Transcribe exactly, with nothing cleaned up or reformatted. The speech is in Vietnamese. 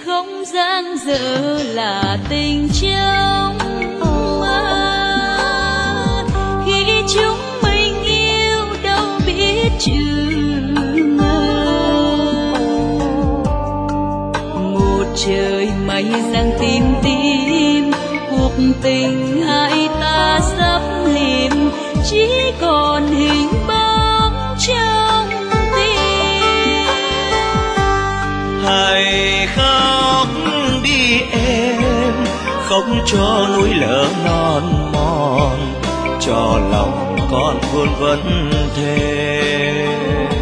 không dang dở là tình trong mơ. Khi chúng mình yêu đâu biết chừng ngờ, một trời mây giăng tim tim, cuộc tình hai ta sắp lìm, chỉ còn hình bóng trong tim. Hãy khóc đi em, khóc cho núi lỡ non mòn, cho lòng con buồn vấn thề.